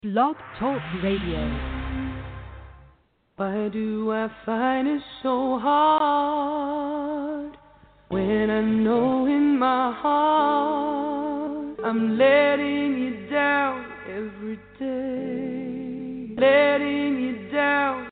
Blog Talk Radio. Why do I find it so hard when I know in my heart I'm letting you down every day, letting you down?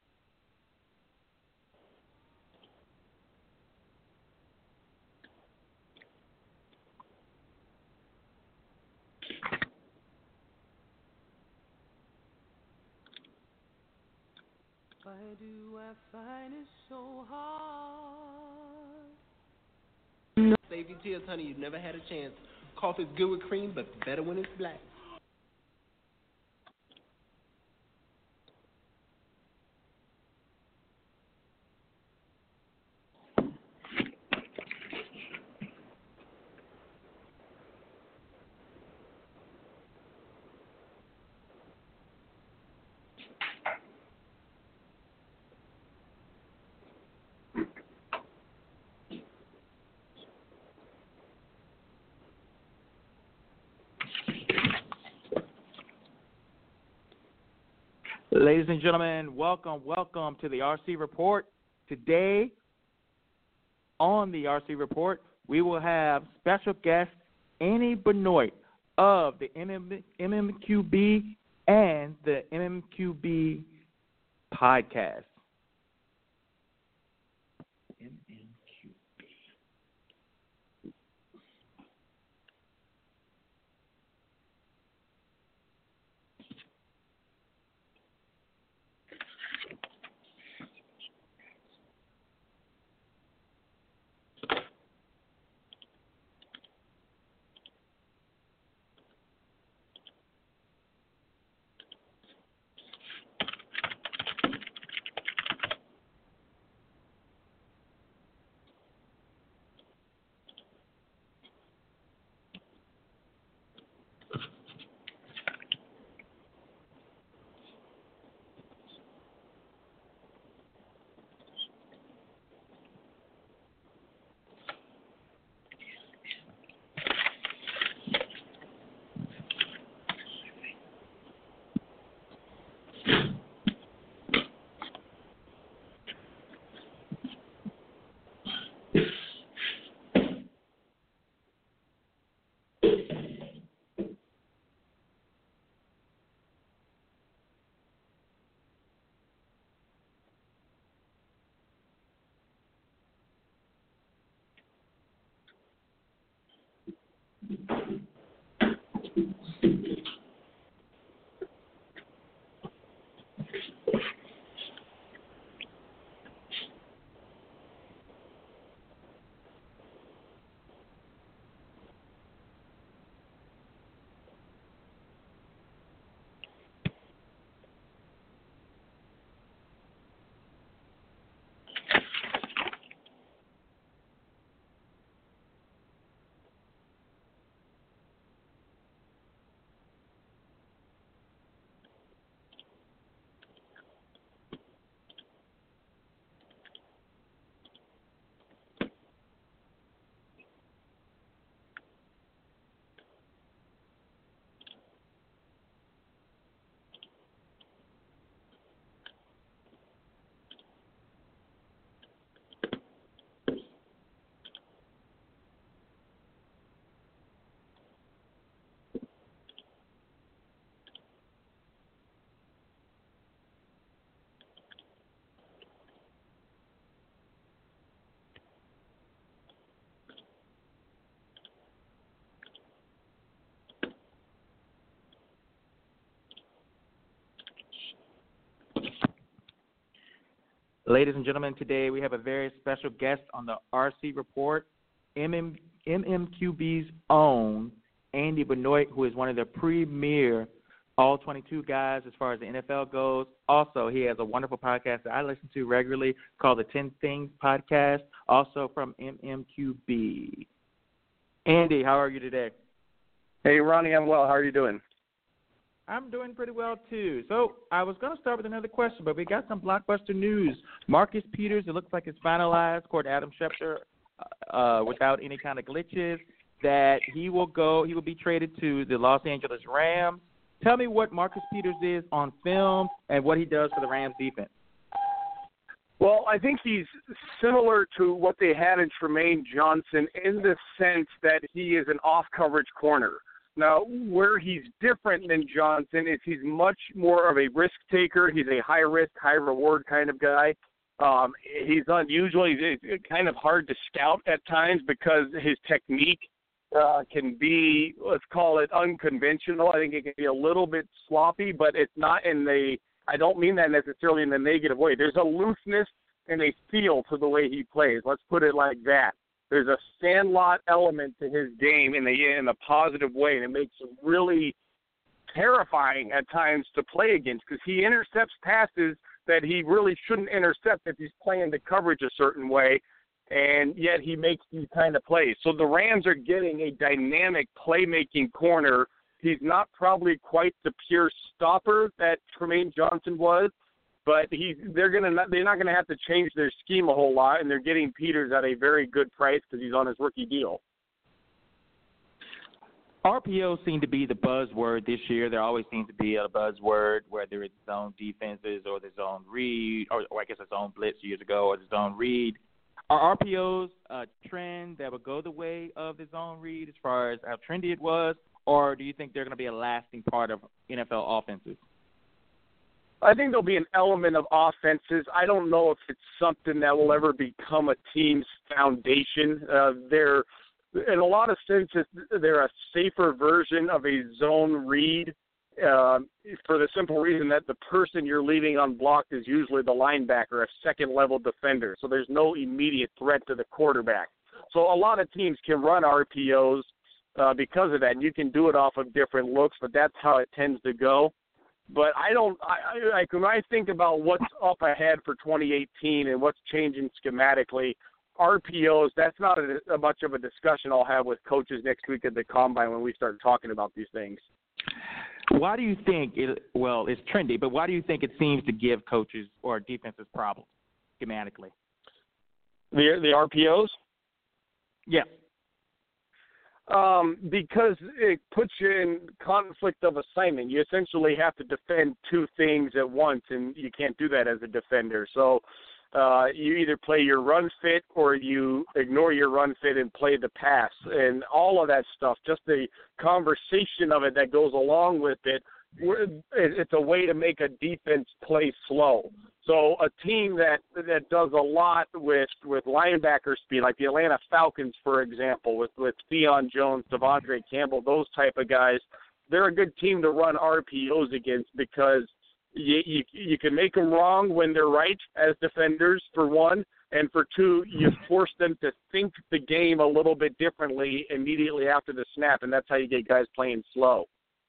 Why do I find it so hard? Save your tears, honey. You've never had a chance. Coffee's good with cream, but better when it's black. Ladies and gentlemen, welcome to the RC Report. Today, on the RC Report, we will have special guest Andy Benoit of the MMQB and the MMQB podcast. Ladies and gentlemen, today we have a very special guest on the RC Report, MMQB's own Andy Benoit, who is one of the premier All-22 guys as far as the NFL goes. Also, he has a wonderful podcast that I listen to regularly called the 10 Things Podcast, also from MMQB. Andy, how are you today? Hey, Ronnie, I'm well. How are you doing? I'm doing pretty well, too. So I was going to start with another question, but we got some blockbuster news. Marcus Peters, it looks like it's finalized, according to Adam Schefter, without any kind of glitches, that he will be traded to the Los Angeles Rams. Tell me what Marcus Peters is on film and what he does for the Rams defense. Well, I think he's similar to what they had in Tremaine Johnson in the sense that he is an off-coverage corner. Now, where he's different than Johnson is he's much more of a risk taker. He's a high-risk, high-reward kind of guy. He's unusual. He's kind of hard to scout at times because his technique can be, let's call it, unconventional. I think it can be a little bit sloppy, but it's not in the – I don't mean that necessarily in the negative way. There's a looseness and a feel to the way he plays. Let's put it like that. There's a Sandlot element to his game in a positive way, and it makes him really terrifying at times to play against because he intercepts passes that he really shouldn't intercept if he's playing the coverage a certain way, and yet he makes these kind of plays. So the Rams are getting a dynamic playmaking corner. He's not probably quite the pure stopper that Tremaine Johnson was, but they're not gonna have to change their scheme a whole lot, and they're getting Peters at a very good price because he's on his rookie deal. RPO seem to be the buzzword this year. There always seems to be a buzzword, whether it's zone defenses or the zone read, or I guess a zone blitz years ago, or the zone read. Are RPOs a trend that will go the way of the zone read as far as how trendy it was, or do you think they're going to be a lasting part of NFL offenses? I think there'll be an element of offenses. I don't know if it's something that will ever become a team's foundation. They're, in a lot of senses, they're a safer version of a zone read for the simple reason that the person you're leaving unblocked is usually the linebacker, a second-level defender. So there's no immediate threat to the quarterback. So a lot of teams can run RPOs because of that, and you can do it off of different looks, but that's how it tends to go. But when I think about what's up ahead for 2018 and what's changing schematically, RPOs, that's not a much of a discussion I'll have with coaches next week at the Combine when we start talking about these things. Why do you think it's trendy, but why do you think it seems to give coaches or defenses problems schematically? The RPOs? Yeah. Because it puts you in conflict of assignment. You essentially have to defend two things at once, and you can't do that as a defender. So you either play your run fit or you ignore your run fit and play the pass. And all of that stuff, just the conversation of it that goes along with it, it's a way to make a defense play slow. So a team that does a lot with linebacker speed, like the Atlanta Falcons, for example, with Theon Jones, Devondre Campbell, those type of guys, they're a good team to run RPOs against because you can make them wrong when they're right as defenders, for one, and for two, you force them to think the game a little bit differently immediately after the snap, and that's how you get guys playing slow.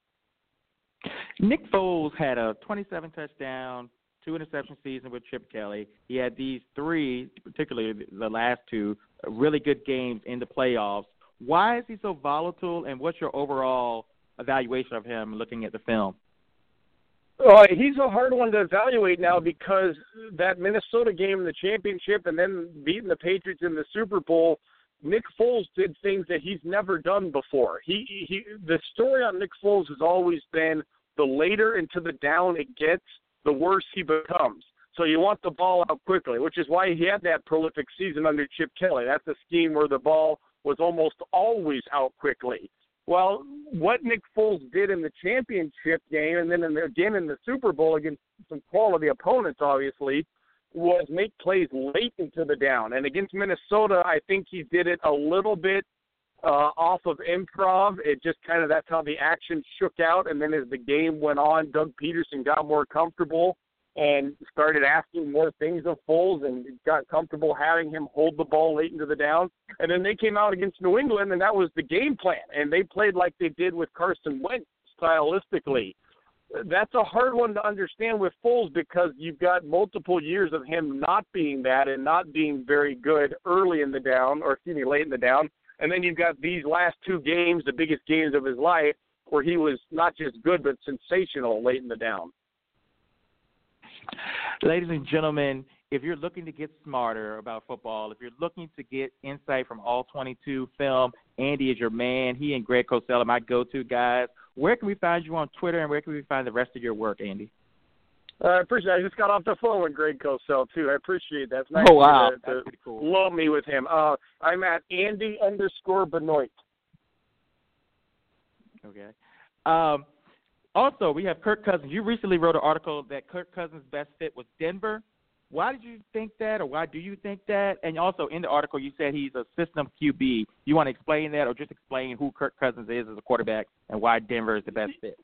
Nick Foles had a 27-touchdown, 2-interception season with Chip Kelly. He had these three, particularly the last two, really good games in the playoffs. Why is he so volatile, and what's your overall evaluation of him looking at the film? He's a hard one to evaluate now because that Minnesota game in the championship and then beating the Patriots in the Super Bowl, Nick Foles did things that he's never done before. The story on Nick Foles has always been the later into the down it gets, the worse he becomes. So you want the ball out quickly, which is why he had that prolific season under Chip Kelly. That's a scheme where the ball was almost always out quickly. Well, what Nick Foles did in the championship game and then again in the Super Bowl against some quality opponents, obviously, was make plays late into the down. And against Minnesota, I think he did it a little bit off of improv. It just kind of, that's how the action shook out. And then as the game went on, Doug Peterson got more comfortable and started asking more things of Foles and got comfortable having him hold the ball late into the down. And then they came out against New England, and that was the game plan. And they played like they did with Carson Wentz stylistically. That's a hard one to understand with Foles because you've got multiple years of him not being that and not being very good late in the down. And then you've got these last two games, the biggest games of his life, where he was not just good but sensational late in the down. Ladies and gentlemen, if you're looking to get smarter about football, if you're looking to get insight from All 22 film, Andy is your man. He and Greg Cosell are my go-to guys. where can we find you on Twitter, and where can we find the rest of your work, Andy? I appreciate it. I just got off the phone with Greg Cosell, too. I apappreciate that. It's nice wow. to cool. love me with him. I'm at Andy_Benoit. Okay. Also, we have Kirk Cousins. You recently wrote an article that Kirk Cousins' best fit was Denver. Why did you think that, or why do you think that? And also in the article, you said he's a system QB. You want to explain that, or just explain who Kirk Cousins is as a quarterback and why Denver is the best fit?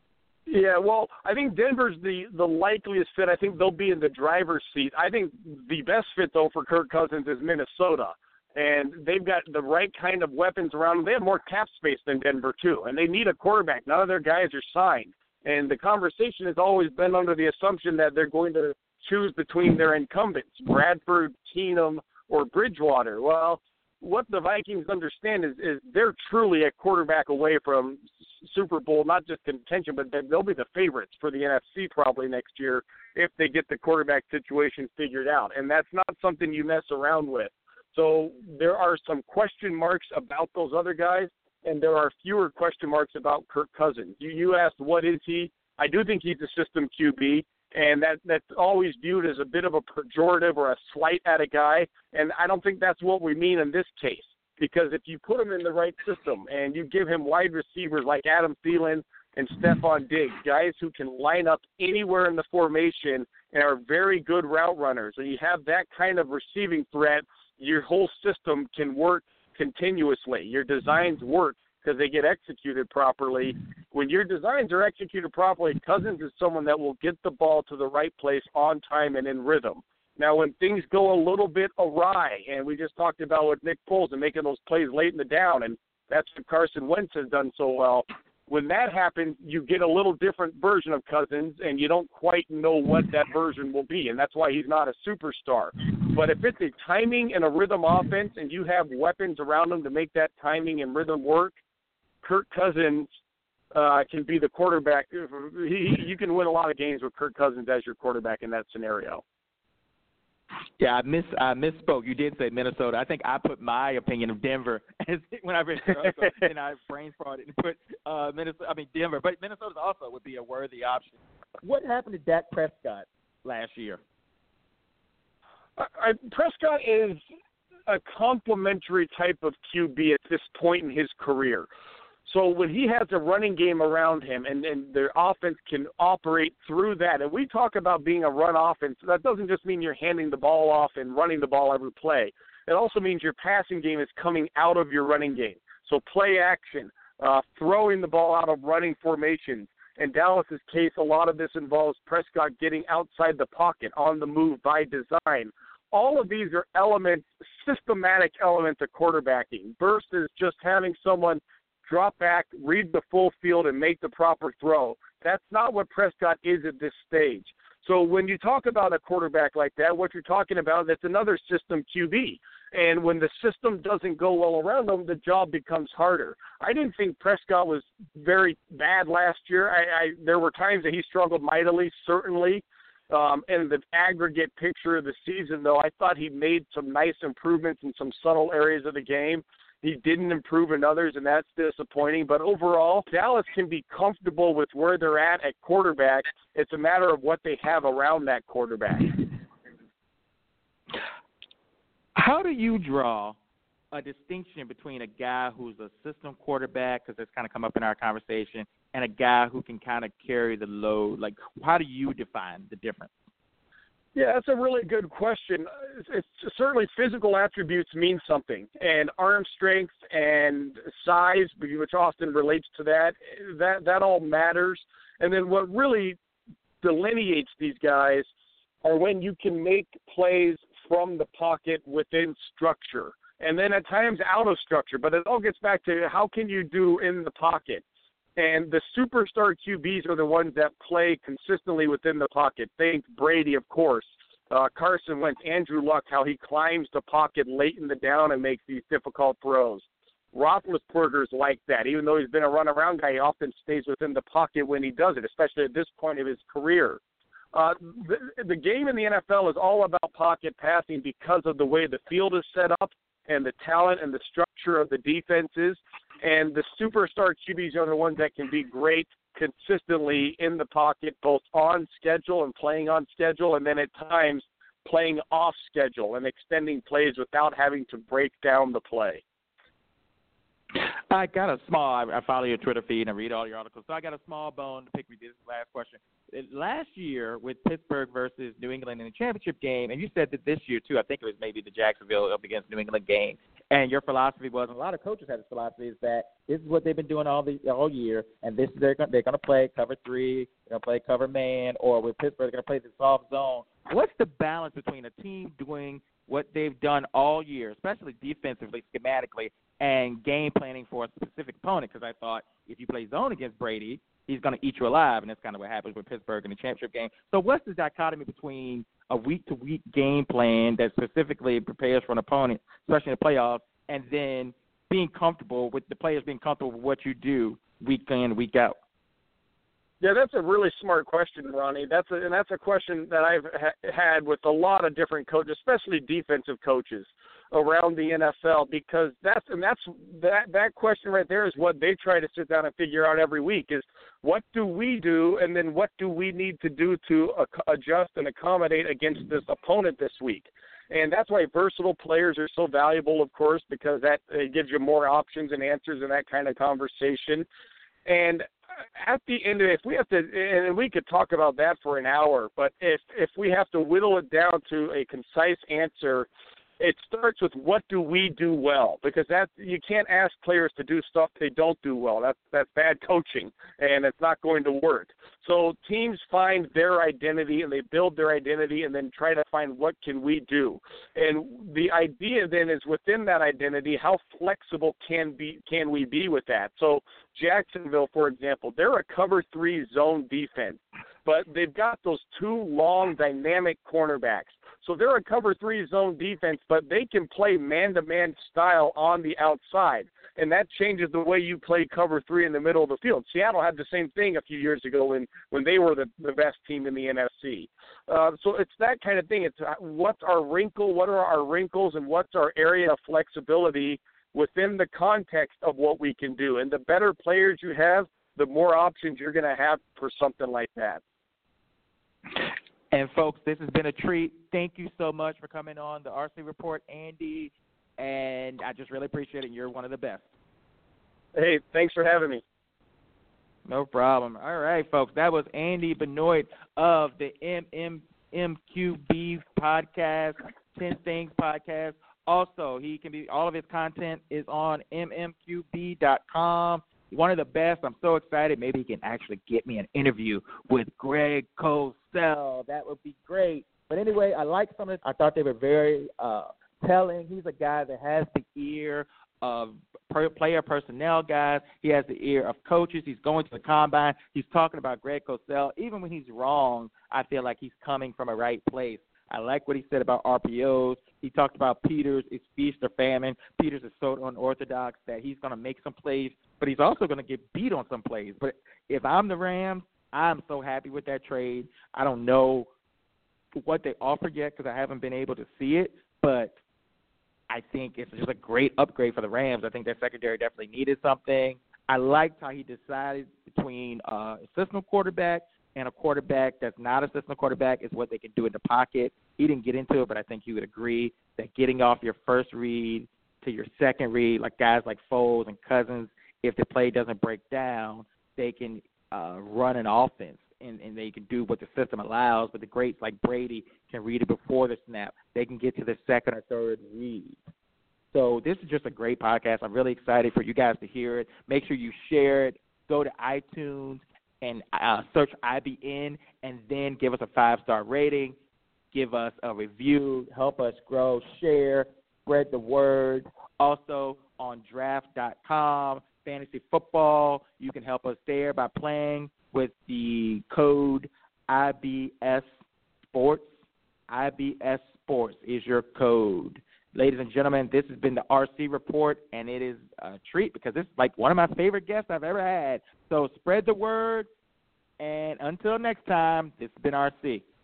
Yeah, well, I think Denver's the likeliest fit. I think they'll be in the driver's seat. I think the best fit, though, for Kirk Cousins is Minnesota. And they've got the right kind of weapons around them. They have more cap space than Denver, too. And they need a quarterback. None of their guys are signed. And the conversation has always been under the assumption that they're going to choose between their incumbents, Bradford, Keenum, or Bridgewater. Well, what the Vikings understand is they're truly a quarterback away from Super Bowl, not just contention, but they'll be the favorites for the NFC probably next year if they get the quarterback situation figured out. And that's not something you mess around with. So there are some question marks about those other guys, and there are fewer question marks about Kirk Cousins. You asked, what is he? I do think he's a system QB, and that's always viewed as a bit of a pejorative or a slight at a guy, and I don't think that's what we mean in this case. Because if you put him in the right system and you give him wide receivers like Adam Thielen and Stephon Diggs, guys who can line up anywhere in the formation and are very good route runners, and you have that kind of receiving threat, your whole system can work continuously. Your designs work because they get executed properly. When your designs are executed properly, Cousins is someone that will get the ball to the right place on time and in rhythm. Now, when things go a little bit awry, and we just talked about with Nick Foles and making those plays late in the down, and that's what Carson Wentz has done so well, when that happens, you get a little different version of Cousins, and you don't quite know what that version will be, and that's why he's not a superstar. But if it's a timing and a rhythm offense, and you have weapons around him to make that timing and rhythm work, Kirk Cousins can be the quarterback. You can win a lot of games with Kirk Cousins as your quarterback in that scenario. Yeah, I misspoke. You did say Minnesota. I think I put my opinion of Denver as when I read the article, and I brain farted and put Denver. But Minnesota also would be a worthy option. What happened to Dak Prescott last year? Prescott is a complementary type of QB at this point in his career. So when he has a running game around him and their offense can operate through that, and we talk about being a run offense, that doesn't just mean you're handing the ball off and running the ball every play. It also means your passing game is coming out of your running game. So play action, throwing the ball out of running formations. In Dallas's case, a lot of this involves Prescott getting outside the pocket, on the move by design. All of these are elements, systematic elements of quarterbacking versus just having someone drop back, read the full field, and make the proper throw. That's not what Prescott is at this stage. So when you talk about a quarterback like that, what you're talking about, that's another system QB. And when the system doesn't go well around them, the job becomes harder. I didn't think Prescott was very bad last year. There were times that he struggled mightily, certainly. In the aggregate picture of the season, though, I thought he made some nice improvements in some subtle areas of the game. He didn't improve in others, and that's disappointing. But overall, Dallas can be comfortable with where they're at quarterback. It's a matter of what they have around that quarterback. How do you draw a distinction between a guy who's a system quarterback, because that's kind of come up in our conversation, and a guy who can kind of carry the load? Like, how do you define the difference? Yeah, that's a really good question. It's certainly physical attributes mean something, and arm strength and size, which often relates to that all matters. And then what really delineates these guys are when you can make plays from the pocket within structure, and then at times out of structure. But it all gets back to how can you do in the pocket. And the superstar QBs are the ones that play consistently within the pocket. Think Brady, of course. Carson Wentz, Andrew Luck, how he climbs the pocket late in the down and makes these difficult throws. Roethlisberger's like that. Even though he's been a run-around guy, he often stays within the pocket when he does it, especially at this point of his career. The game in the NFL is all about pocket passing because of the way the field is set up and the talent and the structure of the defenses. And the superstar QBs are the ones that can be great consistently in the pocket, both on schedule and playing on schedule, and then at times playing off schedule and extending plays without having to break down the play. I follow your Twitter feed and read all your articles, so I got a small bone to pick with this last question. Last year with Pittsburgh versus New England in the championship game, and you said that this year too, I think it was maybe the Jacksonville up against New England game, and your philosophy was, and a lot of coaches had this philosophy, is that this is what they've been doing all year, and this is they're going to play cover 3, they're going to play cover man, or with Pittsburgh they're going to play the soft zone. What's the balance between a team doing what they've done all year, especially defensively, schematically, and game planning for a specific opponent? Because I thought if you play zone against Brady, he's going to eat you alive, and that's kind of what happens with Pittsburgh in the championship game. So what's the dichotomy between a week-to-week game plan that specifically prepares for an opponent, especially in the playoffs, and then being comfortable with the players being comfortable with what you do week in, week out? Yeah, that's a really smart question, Ronnie. That's a question that I've had with a lot of different coaches, especially defensive coaches around the NFL, because that question right there is what they try to sit down and figure out every week is what do we do, and then what do we need to do to adjust and accommodate against this opponent this week. And that's why versatile players are so valuable, of course, because that gives you more options and answers in that kind of conversation. And at the end of it, if we have to, and we could talk about that for an hour, but if we have to whittle it down to a concise answer, it starts with what do we do well, because that you can't ask players to do stuff they don't do well. That's bad coaching, and it's not going to work. So teams find their identity, and they build their identity, and then try to find what can we do. And the idea then is within that identity, how flexible can we be with that? So Jacksonville, for example, they're a cover 3 zone defense, but they've got those 2 long dynamic cornerbacks. So they're a cover 3 zone defense, but they can play man-to-man style on the outside, and that changes the way you play cover 3 in the middle of the field. Seattle had the same thing a few years ago when they were the best team in the NFC. So it's that kind of thing. It's what's our wrinkle, what are our wrinkles, and what's our area of flexibility within the context of what we can do. And the better players you have, the more options you're going to have for something like that. And, folks, this has been a treat. Thank you so much for coming on the RC Report, Andy, and I just really appreciate it. You're one of the best. Hey, thanks for having me. No problem. All right, folks, that was Andy Benoit of the MMQB podcast, 10 Things podcast. Also, all of his content is on mmqb.com. One of the best. I'm so excited. Maybe he can actually get me an interview with Greg Cosell. That would be great. But anyway, I like some of it. I thought they were very telling. He's a guy that has the ear of player personnel guys. He has the ear of coaches. He's going to the combine. He's talking about Greg Cosell. Even when he's wrong, I feel like he's coming from a right place. I like what he said about RPOs. He talked about Peters. It's feast or famine. Peters is so unorthodox that he's going to make some plays, but he's also going to get beat on some plays. But if I'm the Rams, I'm so happy with that trade. I don't know what they offered yet because I haven't been able to see it, but I think it's just a great upgrade for the Rams. I think their secondary definitely needed something. I liked how he decided between a system quarterback and a quarterback that's not a system quarterback is what they can do in the pocket. He didn't get into it, but I think you would agree that getting off your first read to your second read, like guys like Foles and Cousins, if the play doesn't break down, they can run an offense, and they can do what the system allows. But the greats like Brady can read it before the snap. They can get to the second or third read. So this is just a great podcast. I'm really excited for you guys to hear it. Make sure you share it. Go to iTunes and search IBN, and then give us a 5-star rating. Give us a review. Help us grow. Share. Spread the word. Also on draft.com, fantasy football, you can help us there by playing with the code IBS Sports. IBS Sports is your code. Ladies and gentlemen, this has been the RC Report, and it is a treat because this is like one of my favorite guests I've ever had. So spread the word, and until next time, this has been RC.